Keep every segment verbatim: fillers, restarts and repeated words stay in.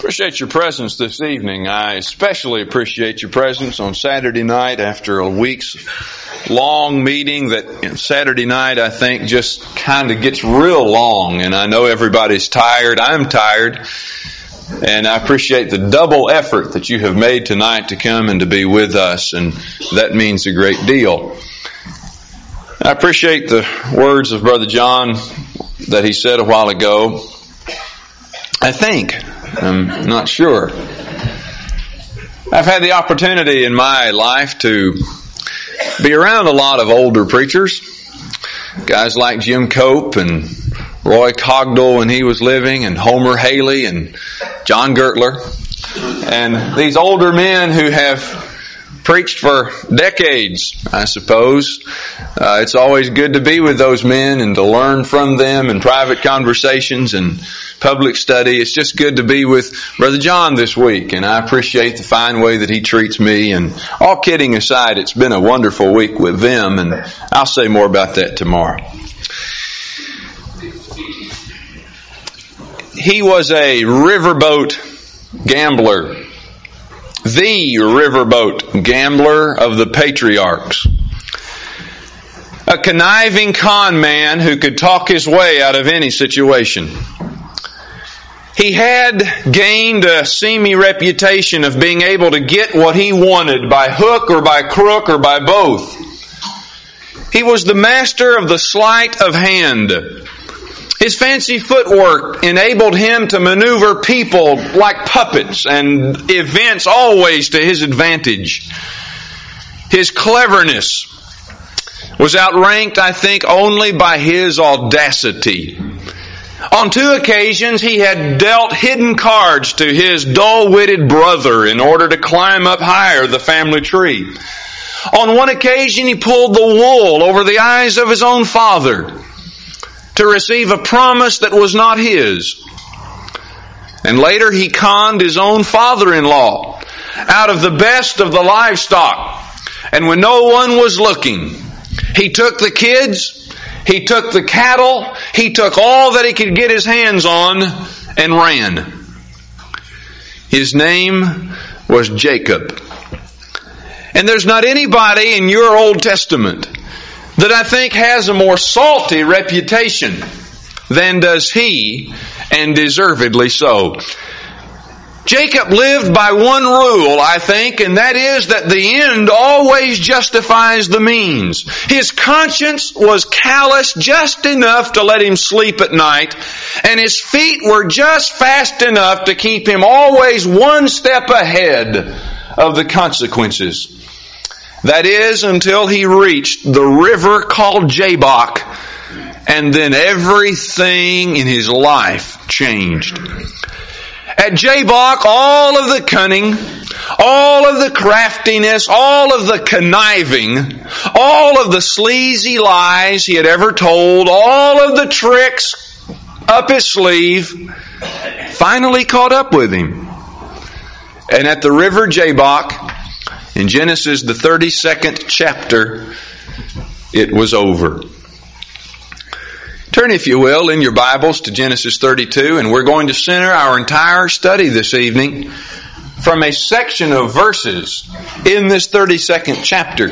Appreciate your presence this evening. I especially appreciate your presence on Saturday night after a week's long meeting that you know, Saturday night I think just kind of gets real long, and I know everybody's tired. I'm tired, and I appreciate the double effort that you have made tonight to come and to be with us, and that means a great deal. I appreciate the words of Brother John that he said a while ago. I think, I'm not sure. I've had the opportunity in my life to be around a lot of older preachers, guys like Jim Cope and Roy Cogdell when he was living, and Homer Haley and John Gertler, and these older men who have preached for decades, I suppose. Uh, it's always good to be with those men and to learn from them in private conversations and public study. It's just good to be with Brother John this week, and I appreciate the fine way that he treats me. And all kidding aside, it's been a wonderful week with them, and I'll say more about that tomorrow. He was a riverboat gambler. The riverboat gambler of the patriarchs. A conniving con man who could talk his way out of any situation. He had gained a seamy reputation of being able to get what he wanted by hook or by crook or by both. He was the master of the sleight of hand. His fancy footwork enabled him to maneuver people like puppets and events always to his advantage. His cleverness was outranked, I think, only by his audacity. On two occasions, he had dealt hidden cards to his dull-witted brother in order to climb up higher the family tree. On one occasion, he pulled the wool over the eyes of his own father to receive a promise that was not his. And later he conned his own father-in-law out of the best of the livestock. And when no one was looking, he took the kids, he took the cattle, he took all that he could get his hands on and ran. His name was Jacob. And there's not anybody in your Old Testament that I think has a more salty reputation than does he, and deservedly so. Jacob lived by one rule, I think, and that is that the end always justifies the means. His conscience was callous just enough to let him sleep at night, and his feet were just fast enough to keep him always one step ahead of the consequences. That is, until he reached the river called Jabbok, and then everything in his life changed. At Jabbok, all of the cunning, all of the craftiness, all of the conniving, all of the sleazy lies he had ever told, all of the tricks up his sleeve, finally caught up with him. And at the river Jabbok, in Genesis, the thirty-second chapter, it was over. Turn, if you will, in your Bibles to Genesis thirty-two, and we're going to center our entire study this evening from a section of verses in this thirty-second chapter,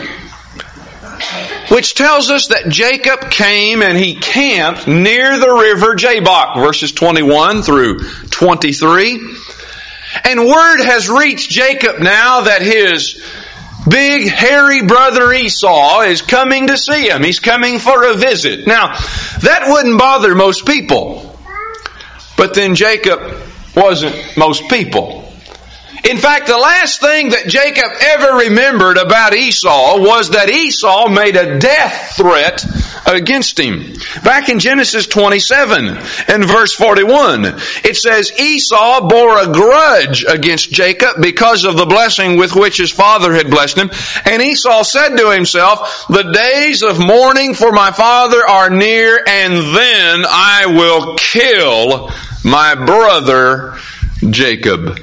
which tells us that Jacob came and he camped near the river Jabbok, verses twenty-one through twenty-three. And word has reached Jacob now that his big hairy brother Esau is coming to see him. He's coming for a visit. Now, that wouldn't bother most people. But then Jacob wasn't most people. In fact, the last thing that Jacob ever remembered about Esau was that Esau made a death threat against him. Back in Genesis twenty-seven and verse forty-one, it says, Esau bore a grudge against Jacob because of the blessing with which his father had blessed him. And Esau said to himself, the days of mourning for my father are near, and then I will kill my brother Jacob.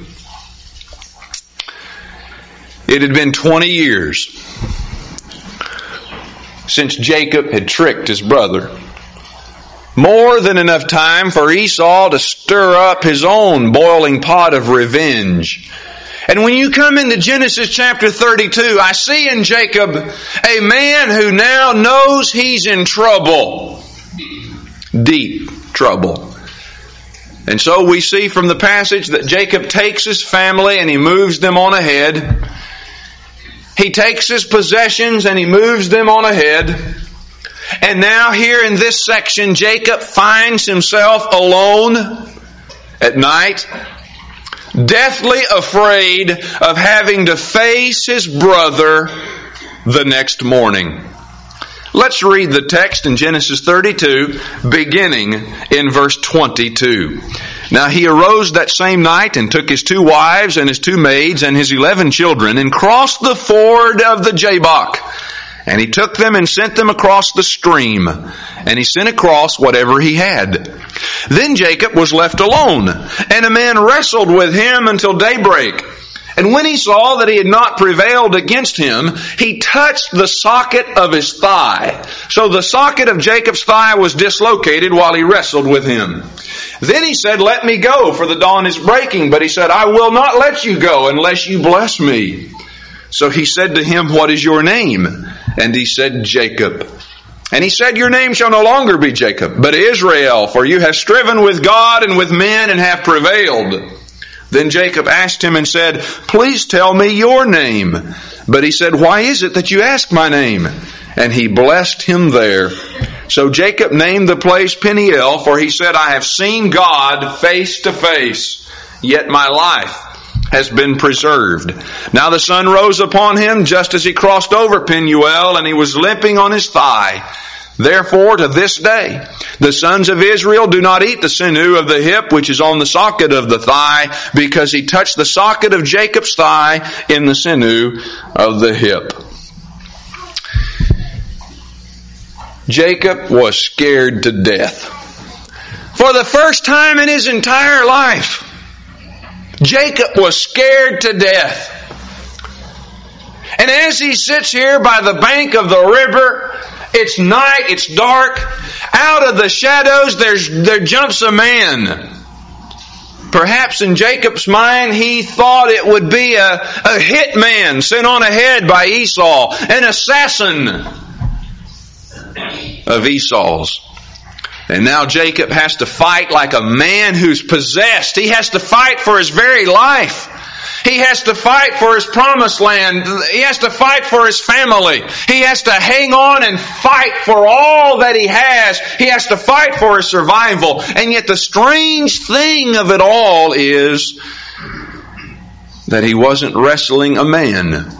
It had been twenty years since Jacob had tricked his brother. More than enough time for Esau to stir up his own boiling pot of revenge. And when you come into Genesis chapter thirty-two, I see in Jacob a man who now knows he's in trouble. Deep trouble. And so we see from the passage that Jacob takes his family and he moves them on ahead. He takes his possessions and he moves them on ahead. And now here in this section, Jacob finds himself alone at night, deathly afraid of having to face his brother the next morning. Let's read the text in Genesis thirty-two, beginning in verse twenty-two. Now he arose that same night and took his two wives and his two maids and his eleven children and crossed the ford of the Jabbok. And he took them and sent them across the stream. And he sent across whatever he had. Then Jacob was left alone, and a man wrestled with him until daybreak. And when he saw that he had not prevailed against him, he touched the socket of his thigh. So the socket of Jacob's thigh was dislocated while he wrestled with him. Then he said, "Let me go, for the dawn is breaking." But he said, "I will not let you go unless you bless me." So he said to him, "What is your name?" And he said, "Jacob." And he said, "Your name shall no longer be Jacob, but Israel, for you have striven with God and with men and have prevailed." Then Jacob asked him and said, "Please tell me your name." But he said, "Why is it that you ask my name?" And he blessed him there. So Jacob named the place Peniel, for he said, "I have seen God face to face, yet my life has been preserved." Now the sun rose upon him just as he crossed over Penuel, and he was limping on his thigh. Therefore, to this day, the sons of Israel do not eat the sinew of the hip, which is on the socket of the thigh, because he touched the socket of Jacob's thigh in the sinew of the hip. Jacob was scared to death. For the first time in his entire life, Jacob was scared to death. And as he sits here by the bank of the river, it's night, it's dark. Out of the shadows, there's, there jumps a man. Perhaps in Jacob's mind, he thought it would be a, a hitman sent on ahead by Esau, an assassin of Esau's. And now Jacob has to fight like a man who's possessed. He has to fight for his very life. He has to fight for his promised land. He has to fight for his family. He has to hang on and fight for all that he has. He has to fight for his survival. And yet the strange thing of it all is that he wasn't wrestling a man.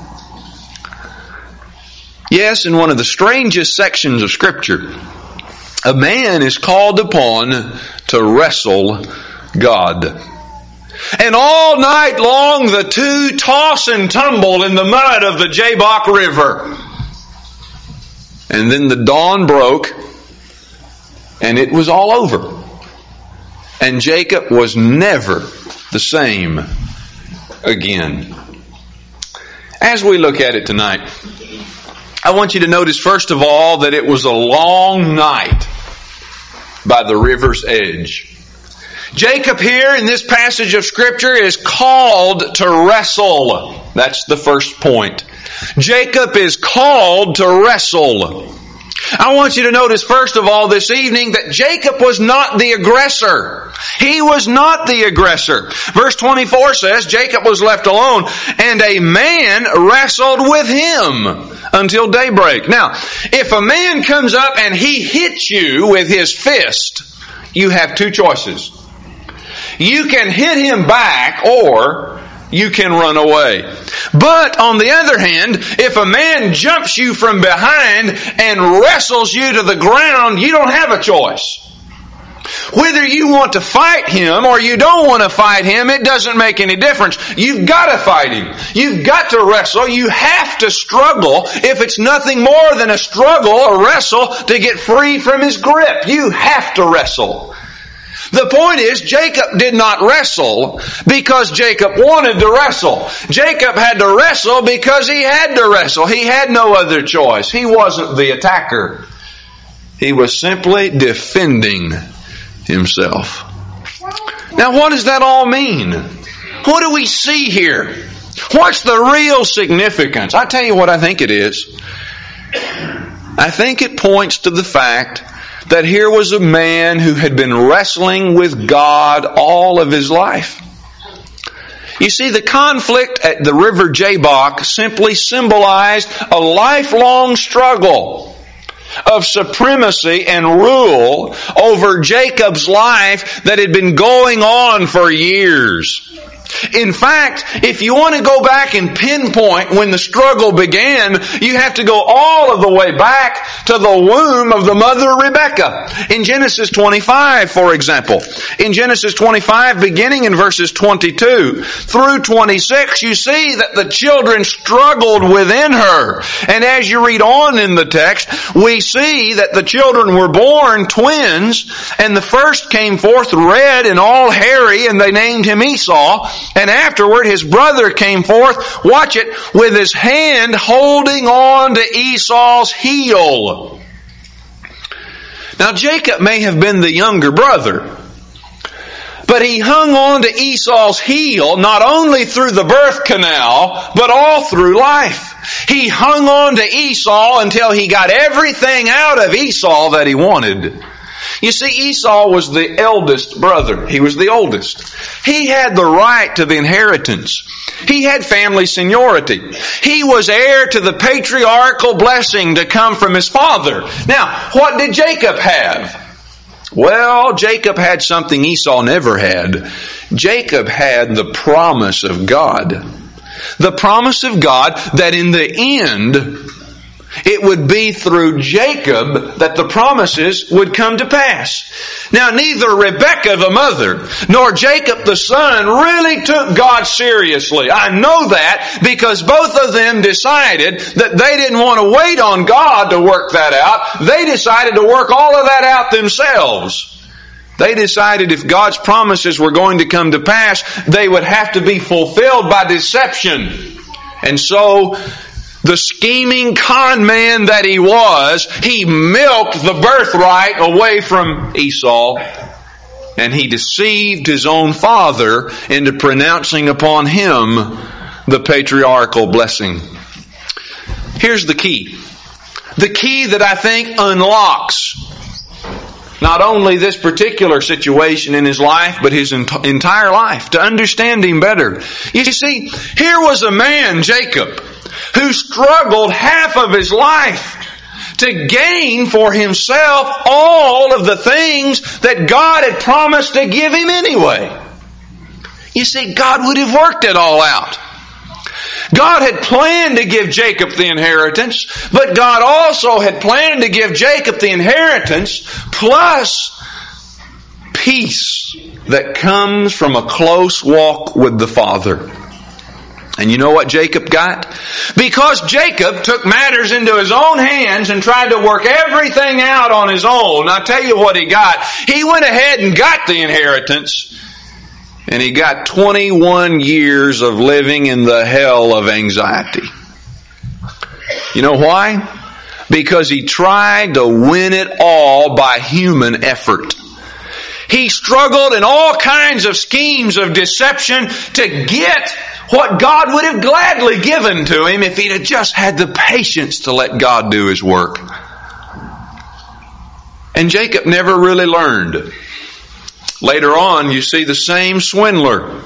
Yes, in one of the strangest sections of Scripture, a man is called upon to wrestle God. And all night long the two toss and tumble in the mud of the Jabbok River. And then the dawn broke and it was all over. And Jacob was never the same again. As we look at it tonight, I want you to notice first of all that it was a long night by the river's edge. Jacob here in this passage of Scripture is called to wrestle. That's the first point. Jacob is called to wrestle. I want you to notice first of all this evening that Jacob was not the aggressor. He was not the aggressor. Verse twenty-four says Jacob was left alone and a man wrestled with him until daybreak. Now, if a man comes up and he hits you with his fist, you have two choices. You can hit him back or you can run away. But on the other hand, if a man jumps you from behind and wrestles you to the ground, you don't have a choice. Whether you want to fight him or you don't want to fight him, it doesn't make any difference. You've got to fight him. You've got to wrestle. You have to struggle if it's nothing more than a struggle, a wrestle, to get free from his grip. You have to wrestle. The point is, Jacob did not wrestle because Jacob wanted to wrestle. Jacob had to wrestle because he had to wrestle. He had no other choice. He wasn't the attacker. He was simply defending himself. Now, what does that all mean? What do we see here? What's the real significance? I tell you what I think it is. I think it points to the fact that here was a man who had been wrestling with God all of his life. You see, the conflict at the river Jabbok simply symbolized a lifelong struggle of supremacy and rule over Jacob's life that had been going on for years. In fact, if you want to go back and pinpoint when the struggle began, you have to go all of the way back to the womb of the mother Rebekah. In Genesis twenty-five, for example. In Genesis twenty-five, beginning in verses twenty-two through twenty-six, you see that the children struggled within her. And as you read on in the text, we see that the children were born twins, and the first came forth red and all hairy, and they named him Esau. And afterward his brother came forth, watch it, with his hand holding on to Esau's heel. Now Jacob may have been the younger brother, but he hung on to Esau's heel not only through the birth canal, but all through life. He hung on to Esau until he got everything out of Esau that he wanted. You see, Esau was the eldest brother. He was the oldest. He had the right to the inheritance. He had family seniority. He was heir to the patriarchal blessing to come from his father. Now, what did Jacob have? Well, Jacob had something Esau never had. Jacob had the promise of God. The promise of God that in the end, it would be through Jacob that the promises would come to pass. Now, neither Rebekah the mother nor Jacob the son really took God seriously. I know that because both of them decided that they didn't want to wait on God to work that out. They decided to work all of that out themselves. They decided if God's promises were going to come to pass, they would have to be fulfilled by deception. And so, the scheming con man that he was, he milked the birthright away from Esau, and he deceived his own father into pronouncing upon him the patriarchal blessing. Here's the key. The key that I think unlocks not only this particular situation in his life, but his ent- entire life, to understand him better. You see, here was a man, Jacob, who struggled half of his life to gain for himself all of the things that God had promised to give him anyway. You see, God would have worked it all out. God had planned to give Jacob the inheritance, but God also had planned to give Jacob the inheritance plus peace that comes from a close walk with the Father. And you know what Jacob got? Because Jacob took matters into his own hands and tried to work everything out on his own, I'll tell you what he got. He went ahead and got the inheritance, and he got twenty-one years of living in the hell of anxiety. You know why? Because he tried to win it all by human effort. He struggled in all kinds of schemes of deception to get what God would have gladly given to him if he'd have just had the patience to let God do His work. And Jacob never really learned. Later on, you see the same swindler,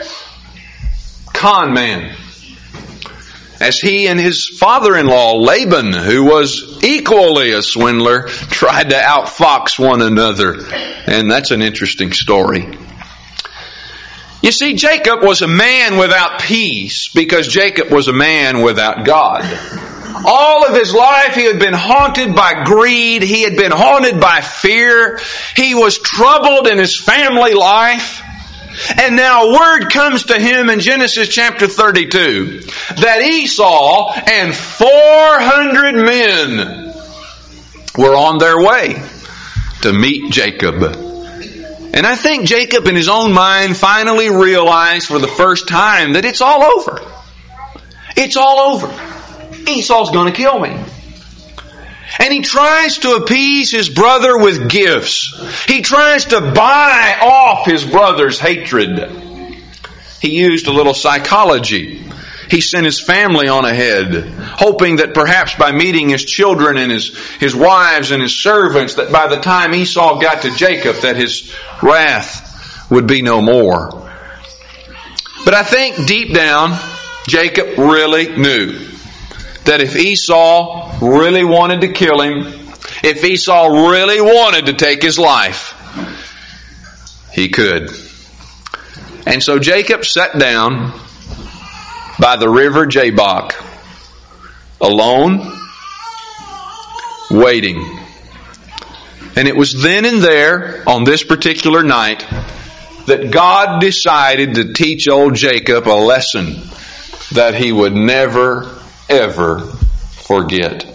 con man, as he and his father-in-law, Laban, who was equally a swindler, tried to outfox one another. And that's an interesting story. You see, Jacob was a man without peace because Jacob was a man without God. All of his life he had been haunted by greed. He had been haunted by fear. He was troubled in his family life. And now word comes to him in Genesis chapter thirty-two that Esau and four hundred men were on their way to meet Jacob. And I think Jacob in his own mind finally realized for the first time that it's all over. It's all over. Esau's going to kill me. And he tries to appease his brother with gifts. He tries to buy off his brother's hatred. He used a little psychology. He sent his family on ahead, hoping that perhaps by meeting his children and his, his wives and his servants, that by the time Esau got to Jacob, that his wrath would be no more. But I think deep down, Jacob really knew that if Esau really wanted to kill him, if Esau really wanted to take his life, he could. And so Jacob sat down by the river Jabbok, alone, waiting. And it was then and there, on this particular night, that God decided to teach old Jacob a lesson that he would never, ever forget.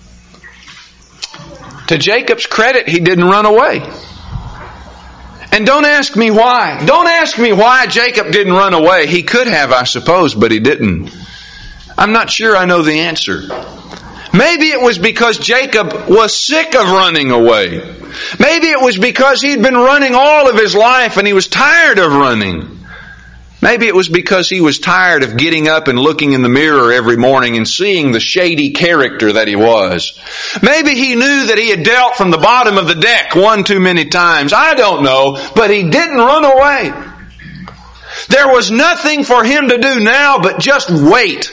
To Jacob's credit, he didn't run away. And don't ask me why. Don't ask me why Jacob didn't run away. He could have, I suppose, but he didn't. I'm not sure I know the answer. Maybe it was because Jacob was sick of running away. Maybe it was because he'd been running all of his life and he was tired of running. Maybe it was because he was tired of getting up and looking in the mirror every morning and seeing the shady character that he was. Maybe he knew that he had dealt from the bottom of the deck one too many times. I don't know, but he didn't run away. There was nothing for him to do now but just wait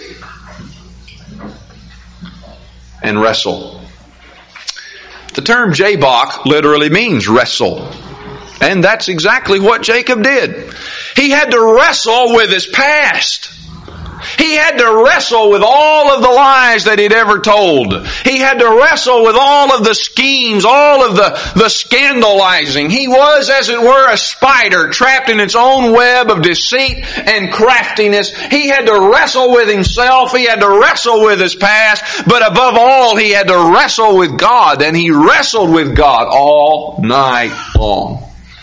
and wrestle. The term Jabbok literally means wrestle. And that's exactly what Jacob did. He had to wrestle with his past. He had to wrestle with all of the lies that he'd ever told. He had to wrestle with all of the schemes, all of the, the scandalizing. He was, as it were, a spider trapped in its own web of deceit and craftiness. He had to wrestle with himself. He had to wrestle with his past. But above all, he had to wrestle with God. And he wrestled with God all night long.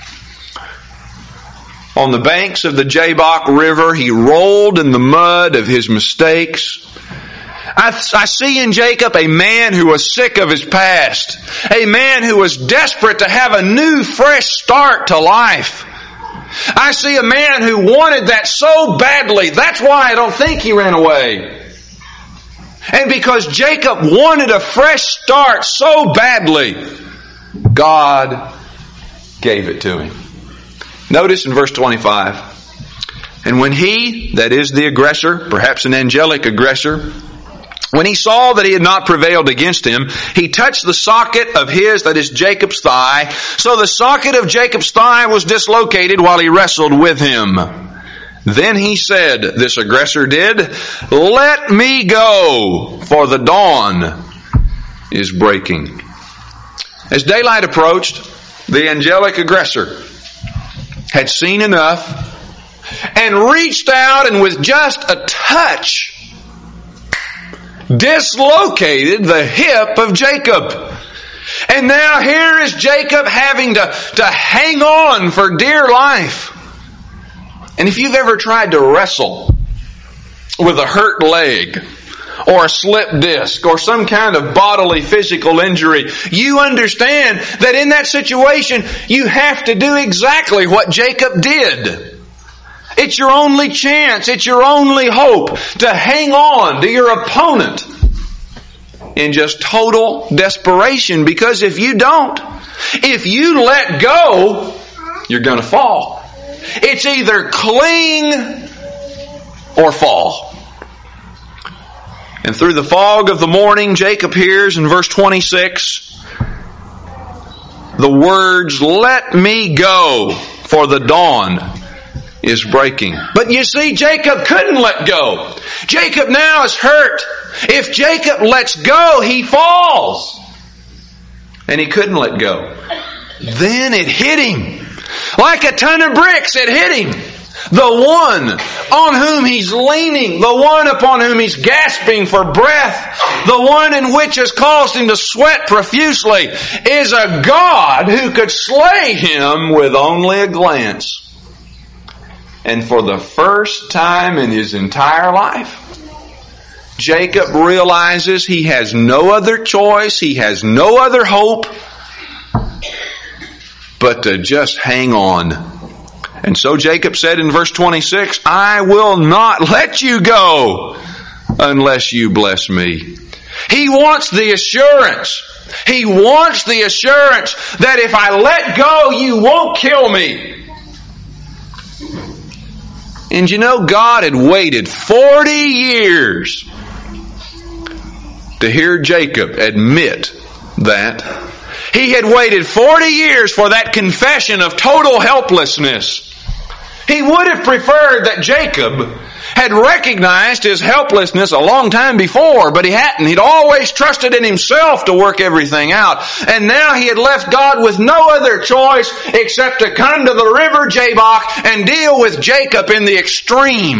On the banks of the Jabbok River, he rolled in the mud of his mistakes. I, I see in Jacob a man who was sick of his past. A man who was desperate to have a new, fresh start to life. I see a man who wanted that so badly. That's why I don't think he ran away. And because Jacob wanted a fresh start so badly, God gave it to him. Notice in verse twenty-five, and when he, that is the aggressor, perhaps an angelic aggressor, when he saw that he had not prevailed against him, he touched the socket of his, that is Jacob's thigh. So the socket of Jacob's thigh was dislocated while he wrestled with him. Then he said, this aggressor did, "Let me go, for the dawn is breaking." As daylight approached, the angelic aggressor had seen enough and reached out and with just a touch dislocated the hip of Jacob. And now here is Jacob having to, to hang on for dear life. And if you've ever tried to wrestle with a hurt leg or a slipped disc or some kind of bodily physical injury, you understand that in that situation you have to do exactly what Jacob did. It's your only chance, it's your only hope to hang on to your opponent in just total desperation, because if you don't, if you let go, you're going to fall. It's either cling or fall. And through the fog of the morning, Jacob hears in verse twenty-six the words, "Let me go, for the dawn is breaking." But you see, Jacob couldn't let go. Jacob now is hurt. If Jacob lets go, he falls. And he couldn't let go. Then it hit him. Like a ton of bricks, it hit him. The one on whom he's leaning, the one upon whom he's gasping for breath, the one in which has caused him to sweat profusely, is a God who could slay him with only a glance. And for the first time in his entire life, Jacob realizes he has no other choice, he has no other hope, but to just hang on. And so Jacob said in verse twenty-six, I will not let you go unless you bless me. He wants the assurance. He wants the assurance that if I let go, you won't kill me. And you know, God had waited forty years to hear Jacob admit that. He had waited forty years for that confession of total helplessness. He would have preferred that Jacob had recognized his helplessness a long time before, but he hadn't. He'd always trusted in himself to work everything out. And now he had left God with no other choice except to come to the river Jabbok and deal with Jacob in the extreme.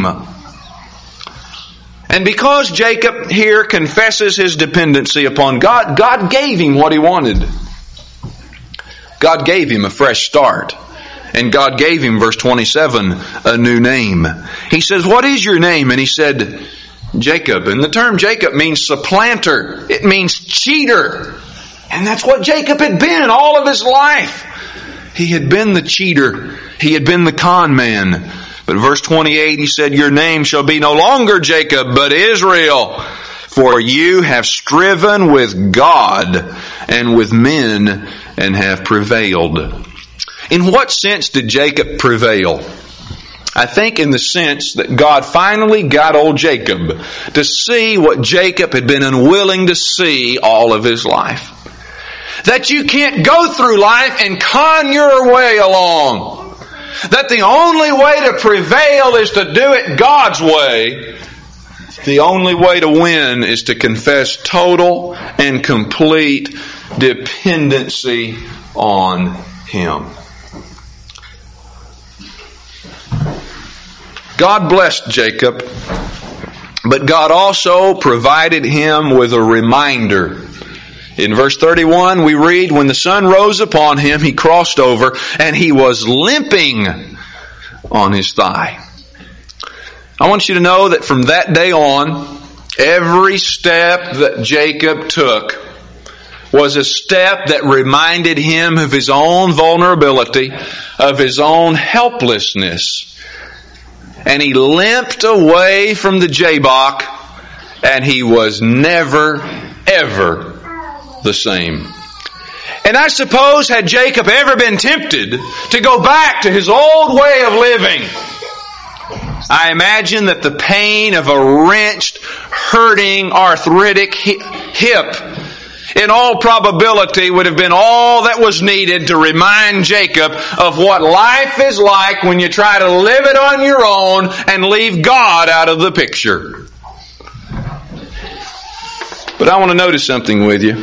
And because Jacob here confesses his dependency upon God, God gave him what he wanted. God gave him a fresh start. And God gave him, verse twenty-seven, a new name. He says, what is your name? And he said, Jacob. And the term Jacob means supplanter. It means cheater. And that's what Jacob had been all of his life. He had been the cheater. He had been the con man. But verse twenty-eight, he said, your name shall be no longer Jacob, but Israel. For you have striven with God and with men and have prevailed. In what sense did Jacob prevail? I think in the sense that God finally got old Jacob to see what Jacob had been unwilling to see all of his life. That you can't go through life and con your way along. That the only way to prevail is to do it God's way. The only way to win is to confess total and complete dependency on Him. God blessed Jacob, but God also provided him with a reminder. In verse thirty-one we read, when the sun rose upon him, he crossed over, and he was limping on his thigh. I want you to know that from that day on, every step that Jacob took was a step that reminded him of his own vulnerability, of his own helplessness. And he limped away from the Jabbok, and he was never, ever the same. And I suppose had Jacob ever been tempted to go back to his old way of living, I imagine that the pain of a wrenched, hurting, arthritic hip in all probability would have been all that was needed to remind Jacob of what life is like when you try to live it on your own and leave God out of the picture. But I want to notice something with you.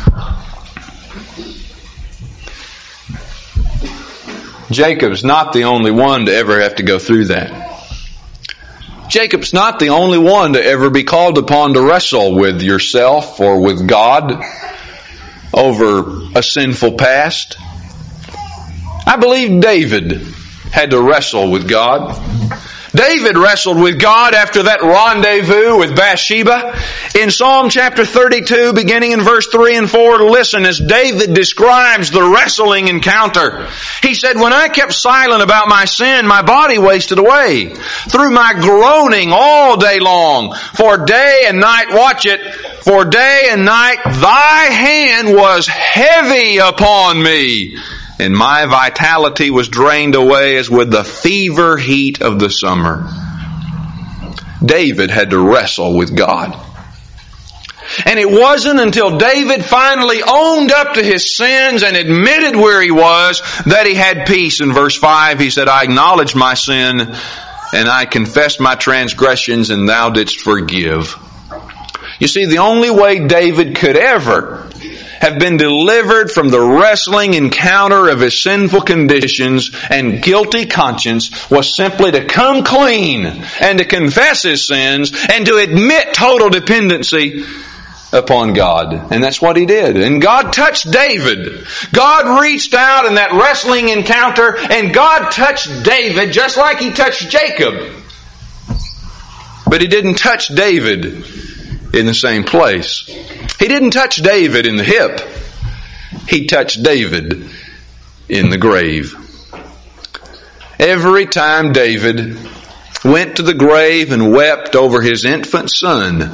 Jacob's not the only one to ever have to go through that. Jacob's not the only one to ever be called upon to wrestle with yourself or with God over a sinful past. I believe David had to wrestle with God. David wrestled with God after that rendezvous with Bathsheba. In Psalm chapter thirty-two, beginning in verse three and four, listen as David describes the wrestling encounter. He said, when I kept silent about my sin, my body wasted away through my groaning all day long. For day and night, watch it, for day and night thy hand was heavy upon me, and my vitality was drained away as with the fever heat of the summer. David had to wrestle with God. And it wasn't until David finally owned up to his sins and admitted where he was that he had peace. In verse five, he said, I acknowledged my sin and I confessed my transgressions, and thou didst forgive. You see, the only way David could ever have been delivered from the wrestling encounter of his sinful conditions and guilty conscience was simply to come clean and to confess his sins and to admit total dependency upon God. And that's what he did. And God touched David. God reached out in that wrestling encounter, and God touched David just like He touched Jacob. But He didn't touch David in the same place. He didn't touch David in the hip. He touched David in the grave. Every time David went to the grave and wept over his infant son,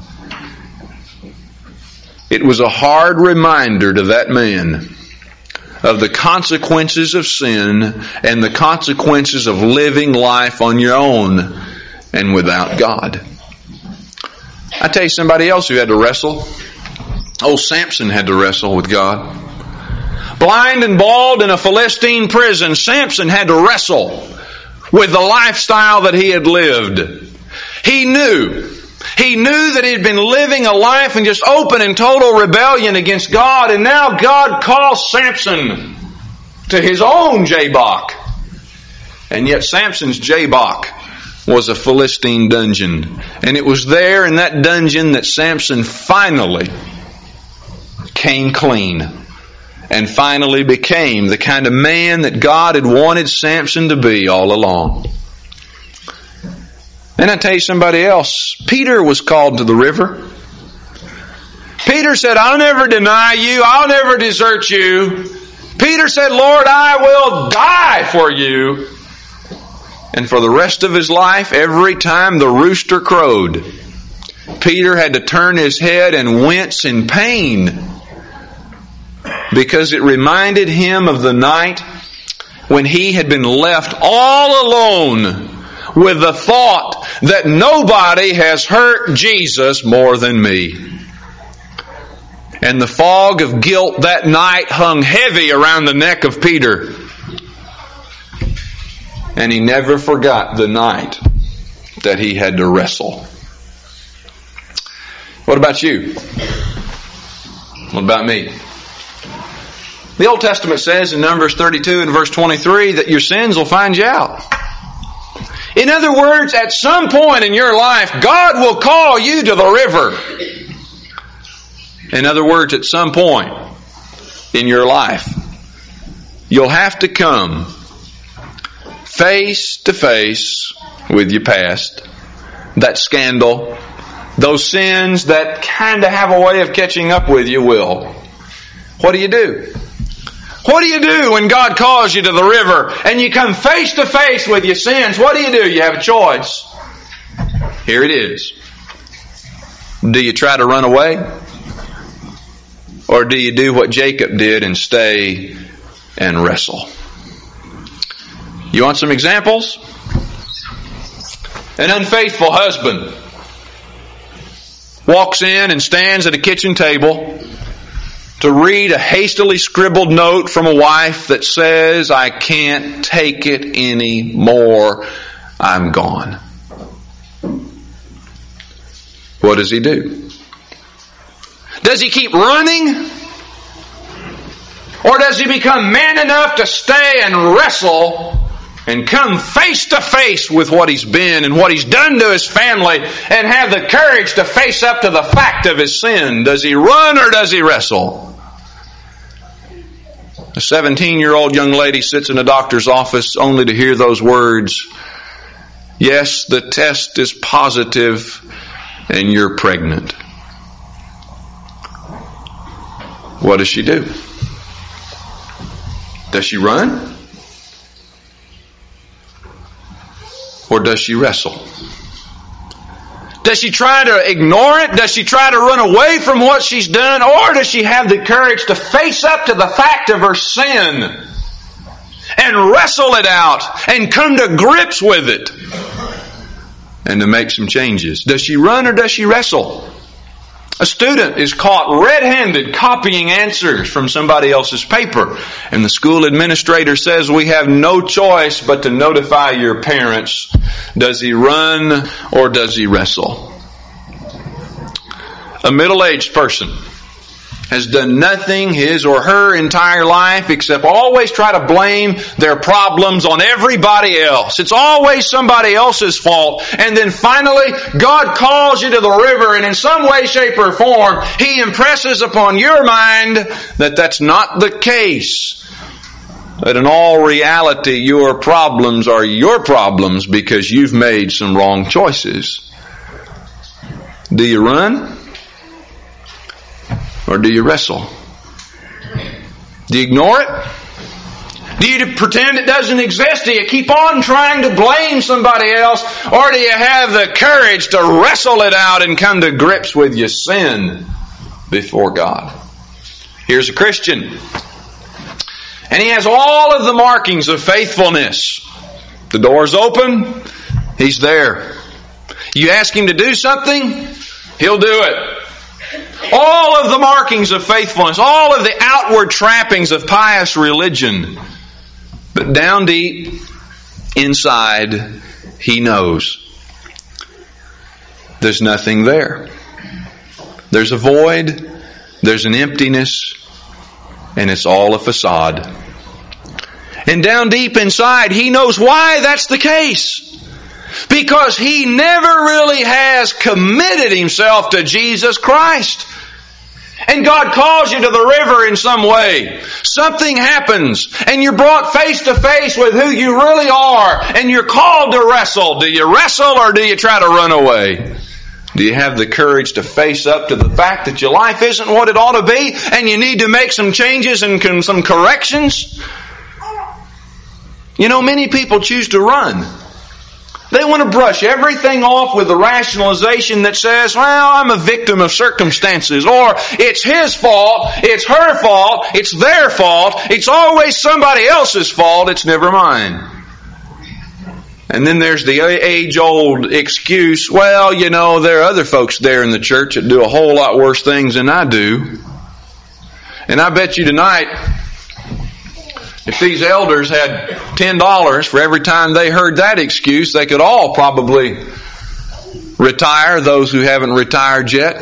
it was a hard reminder to that man of the consequences of sin and the consequences of living life on your own and without God. I tell you somebody else who had to wrestle. Old Samson had to wrestle with God. Blind and bald in a Philistine prison, Samson had to wrestle with the lifestyle that he had lived. He knew. He knew that he had been living a life in just open and total rebellion against God, and now God calls Samson to his own Jabbok. And yet Samson's Jabbok was a Philistine dungeon. And it was there in that dungeon that Samson finally came clean and finally became the kind of man that God had wanted Samson to be all along. And I tell you somebody else, Peter was called to the river. Peter said, I'll never deny you. I'll never desert you. Peter said, Lord, I will die for you. And for the rest of his life, every time the rooster crowed, Peter had to turn his head and wince in pain, because it reminded him of the night when he had been left all alone with the thought that nobody has hurt Jesus more than me. And the fog of guilt that night hung heavy around the neck of Peter. And he never forgot the night that he had to wrestle. What about you? What about me? The Old Testament says in Numbers thirty-two and verse twenty-three that your sins will find you out. In other words, at some point in your life, God will call you to the river. In other words, at some point in your life, you'll have to come face to face with your past, that scandal, those sins that kind of have a way of catching up with you will. What do you do? What do you do when God calls you to the river and you come face to face with your sins? What do you do? You have a choice. Here it is. Do you try to run away? Or do you do what Jacob did and stay and wrestle? You want some examples? An unfaithful husband walks in and stands at a kitchen table to read a hastily scribbled note from a wife that says, I can't take it anymore. I'm gone. What does he do? Does he keep running? Or does he become man enough to stay and wrestle and come face to face with what he's been and what he's done to his family and have the courage to face up to the fact of his sin? Does he run or does he wrestle? A seventeen-year-old young lady sits in a doctor's office only to hear those words, yes, the test is positive and you're pregnant. What does she do? Does she run? Or does she wrestle? Does she try to ignore it? Does she try to run away from what she's done? Or does she have the courage to face up to the fact of her sin and wrestle it out and come to grips with it and to make some changes? Does she run or does she wrestle? A student is caught red-handed copying answers from somebody else's paper, and the school administrator says we have no choice but to notify your parents. Does he run or does he wrestle? A middle-aged person has done nothing his or her entire life except always try to blame their problems on everybody else. It's always somebody else's fault. And then finally, God calls you to the river, and in some way, shape, or form, He impresses upon your mind that that's not the case. That in all reality, your problems are your problems because you've made some wrong choices. Do you run? Or do you wrestle? Do you ignore it? Do you pretend it doesn't exist? Do you keep on trying to blame somebody else? Or do you have the courage to wrestle it out and come to grips with your sin before God? Here's a Christian. And he has all of the markings of faithfulness. The door's open. He's there. You ask him to do something, he'll do it. All of the markings of faithfulness, all of the outward trappings of pious religion. But down deep, inside, he knows there's nothing there. There's a void, there's an emptiness, and it's all a facade. And down deep inside, he knows why that's the case. Because he never really has committed himself to Jesus Christ. And God calls you to the river in some way. Something happens and you're brought face to face with who you really are, and you're called to wrestle. Do you wrestle or do you try to run away? Do you have the courage to face up to the fact that your life isn't what it ought to be and you need to make some changes and some corrections? You know, many people choose to run. They want to brush everything off with the rationalization that says, well, I'm a victim of circumstances, or it's his fault, it's her fault, it's their fault, it's always somebody else's fault, it's never mine. And then there's the age-old excuse, well, you know, there are other folks there in the church that do a whole lot worse things than I do. And I bet you tonight, if these elders had ten dollars for every time they heard that excuse, they could all probably retire, those who haven't retired yet.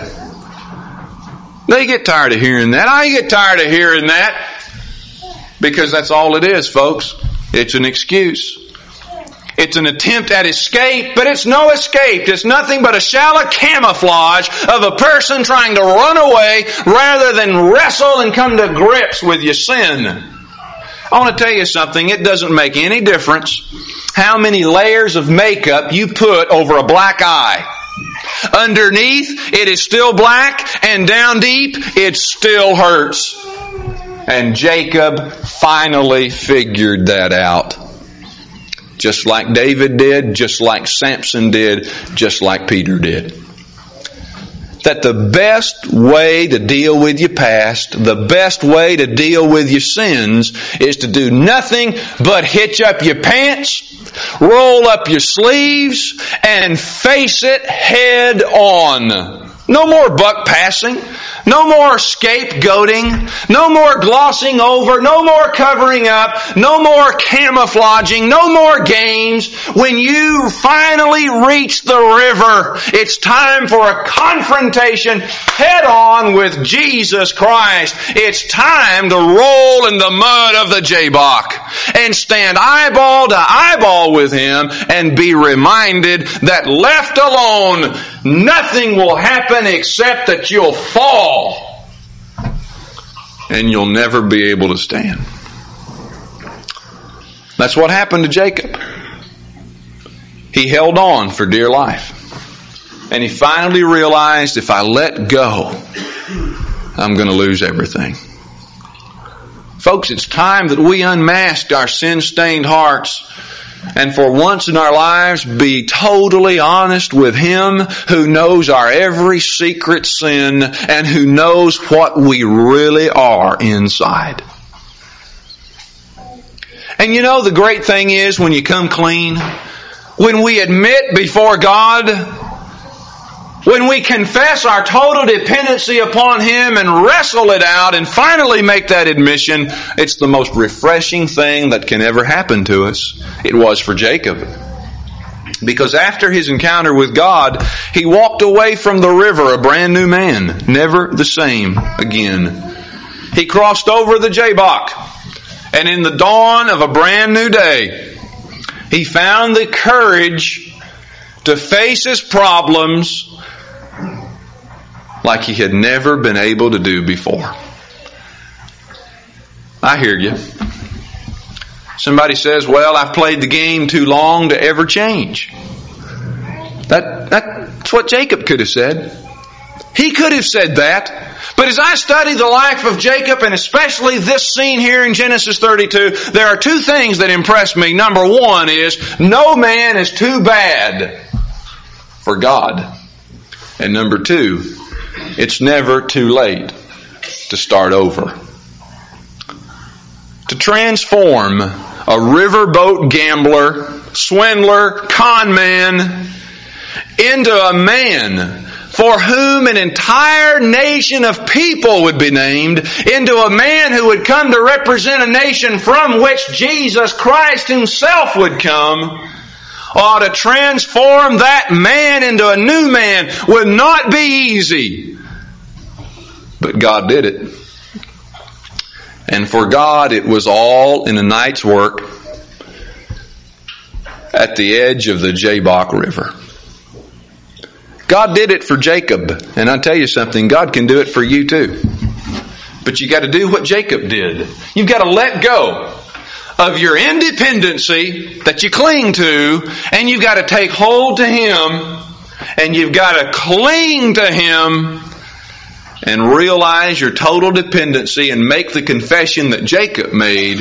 They get tired of hearing that. I get tired of hearing that. Because that's all it is, folks. It's an excuse. It's an attempt at escape, but it's no escape. It's nothing but a shallow camouflage of a person trying to run away rather than wrestle and come to grips with your sin. I want to tell you something. It doesn't make any difference how many layers of makeup you put over a black eye. Underneath, it is still black, and down deep, it still hurts. And Jacob finally figured that out. Just like David did, just like Samson did, just like Peter did. That the best way to deal with your past, the best way to deal with your sins, is to do nothing but hitch up your pants, roll up your sleeves, and face it head on. No more buck passing. No more scapegoating. No more glossing over. No more covering up. No more camouflaging. No more games. When you finally reach the river, it's time for a confrontation head on with Jesus Christ. It's time to roll in the mud of the Jabbok and stand eyeball to eyeball with Him and be reminded that left alone, nothing will happen except that you'll fall. And you'll never be able to stand. That's what happened to Jacob. He held on for dear life. And he finally realized, if I let go, I'm going to lose everything. Folks, it's time that we unmasked our sin-stained hearts and for once in our lives be totally honest with Him who knows our every secret sin and who knows what we really are inside. And you know, the great thing is when you come clean, when we admit before God, when we confess our total dependency upon Him and wrestle it out and finally make that admission, it's the most refreshing thing that can ever happen to us. It was for Jacob. Because after his encounter with God, he walked away from the river a brand new man, never the same again. He crossed over the Jabbok, and in the dawn of a brand new day, he found the courage to face his problems like he had never been able to do before. I hear you. Somebody says, well, I've played the game too long to ever change. That, that's That's what Jacob could have said. He could have said that. But as I study the life of Jacob, and especially this scene here in Genesis thirty-two, there are two things that impress me. Number one is, no man is too bad for God. And number two, it's never too late to start over. To transform a riverboat gambler, swindler, con man into a man for whom an entire nation of people would be named, into a man who would come to represent a nation from which Jesus Christ Himself would come, or to transform that man into a new man would not be easy. But God did it. And for God, it was all in a night's work at the edge of the Jabbok River. God did it for Jacob. And I'll tell you something, God can do it for you too. But you got to do what Jacob did. You've got to let go of your independency that you cling to, and you've got to take hold to Him, and you've got to cling to Him and realize your total dependency and make the confession that Jacob made,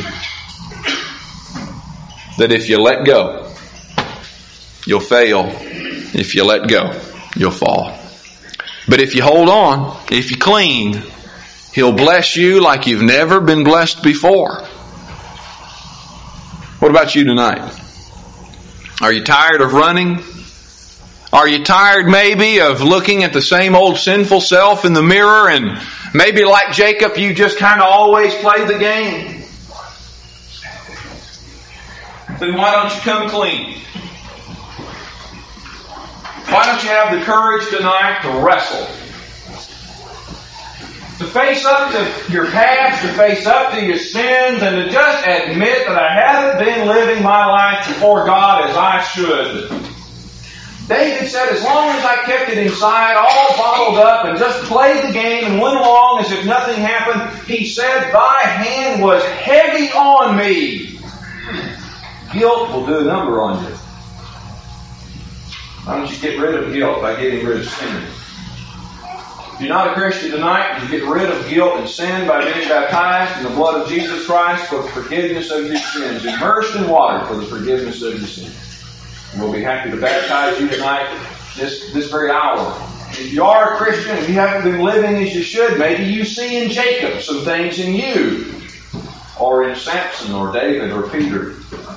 that if you let go, you'll fail. If you let go, you'll fall. But if you hold on, if you cling, He'll bless you like you've never been blessed before. What about you tonight? Are you tired of running? Are you tired maybe of looking at the same old sinful self in the mirror, and maybe like Jacob you just kind of always play the game? Then why don't you come clean? Why don't you have the courage tonight to wrestle? To face up to your past, to face up to your sins, and to just admit that I haven't been living my life before God as I should. David said, as long as I kept it inside, all bottled up, and just played the game and went along as if nothing happened, he said, thy hand was heavy on me. Guilt will do a number on you. Why don't you get rid of guilt by getting rid of sin? If you're not a Christian tonight, you get rid of guilt and sin by being baptized in the blood of Jesus Christ for the forgiveness of your sins, immersed in water for the forgiveness of your sins. And we'll be happy to baptize you tonight, this, this very hour. If you are a Christian and you haven't been living as you should, maybe you see in Jacob some things in you, or in Samson or David or Peter.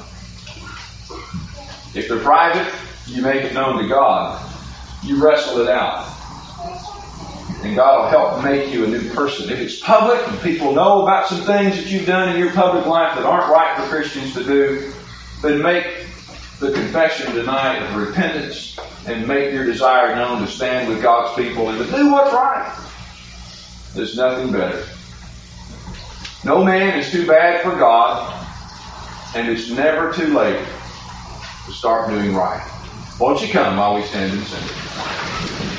If they're private, you make it known to God. You wrestle it out. And God will help make you a new person. If it's public and people know about some things that you've done in your public life that aren't right for Christians to do, then make the confession tonight of repentance and make your desire known to stand with God's people and to do what's right. There's nothing better. No man is too bad for God, and it's never too late to start doing right. Won't you come while we stand and sing?